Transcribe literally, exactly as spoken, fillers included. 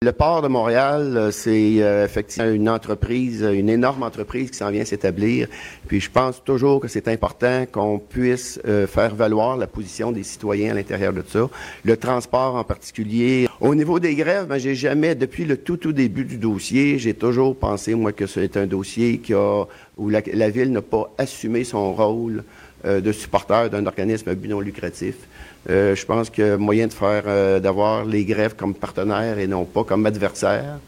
Le port de Montréal, c'est euh, effectivement une entreprise, une énorme entreprise qui s'en vient s'établir. Puis je pense toujours que c'est important qu'on puisse euh, faire valoir la position des citoyens à l'intérieur de ça. Le transport en particulier. Au niveau des grèves, ben, j'ai jamais, depuis le tout tout début du dossier, j'ai toujours pensé, moi, que c'est un dossier qui a, où la, la Ville n'a pas assumé son rôle euh, de supporteur d'un organisme à but non lucratif. Euh, je pense qu'il y a moyen de faire, euh, d'avoir les grèves comme partenaires et non pas comme adversaires.